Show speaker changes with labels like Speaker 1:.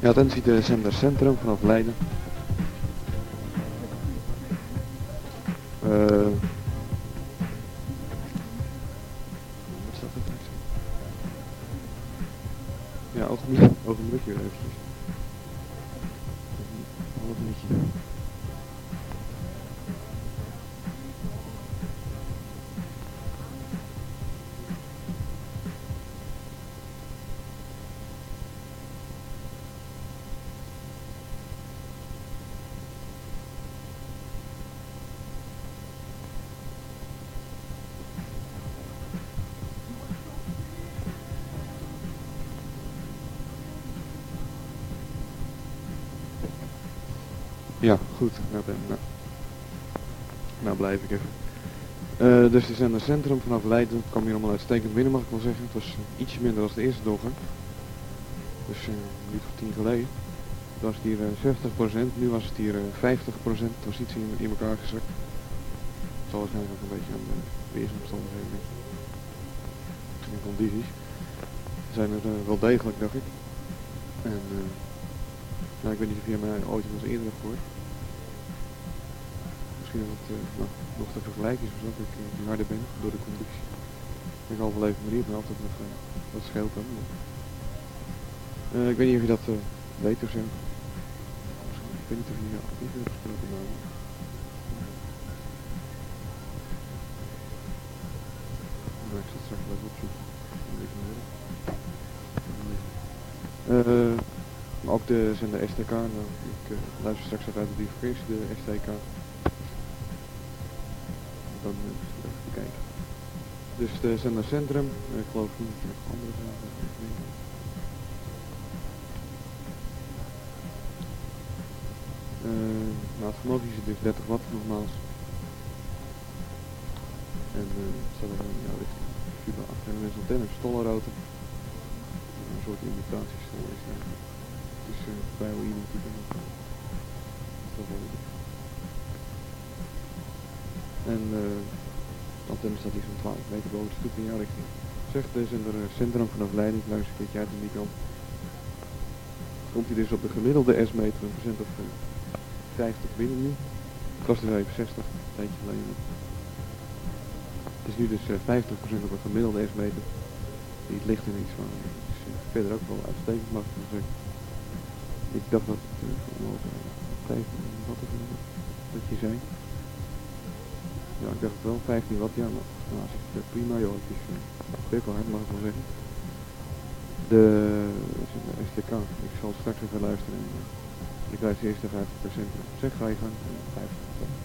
Speaker 1: Ja, attentie de zender Centrum vanaf Leiden. Wat staat er straks? Ja, ogenblikje weer eventjes. Half minuutje. Ja, goed. Nou blijf ik even. Dus de zender Centrum vanaf Leiden kwam hier allemaal uitstekend binnen, mag ik wel zeggen. Het was ietsje minder dan de eerste doorgang. Dus niet voor 10 geleden. Toen was het hier 60%, nu was het hier 50%. Het was iets in elkaar gezakt. Het zal waarschijnlijk ook een beetje aan de weersomstandigheden liggen. En condities. Zijn er wel degelijk, dacht ik. En nou, ik weet niet of je mij ooit nog eens eerder hebt gehoord. Misschien dat het nog te vergelijken is dat ik harder ben door de conditie. Ik ben halve leven manier van altijd nog dat scheelt dan. Ik weet niet of je dat weet of zo. Ik weet niet of je actief hebt gesproken, maar... Nou, ik zal straks wel even opzoeken. Maar ook de zender STK, nou, ik luister straks even uit op die verkeers, de STK. Dan even te kijken. Dus de zender Centrum, ik geloof niet dat er nog andere zijn. Nou, het vermogen is dus 30 watt nogmaals. En staat er ja, fiber achter en een antenne, stollenrotor. Een soort imitatiestol is het. Het is bijna identiek. En de antenne staat hier zo'n 12 meter boven de stoep in jouw richting. Zegt de zender Centrum vanaf Leiden, ik luister een keertje uit in die kant. Komt hij dus op de gemiddelde S-meter een procent of 50 binnen nu. Het was dus even 60, een tijdje geleden. Het is nu dus 50% op een gemiddelde S-meter. Die ligt er niets van. Dus verder ook wel uitstekend, mag ik wel zeggen. Ik dacht dat het ongeveer 15 watt of dat je zei. Ja, ik dacht het wel, 15 watt, ja, maar nou, is het prima joh, het is best wel hard, mag ik wel zeggen. De STK, ik zal straks even luisteren. Ik luister eerst de 50%. Zeg, ga je gang. 50%.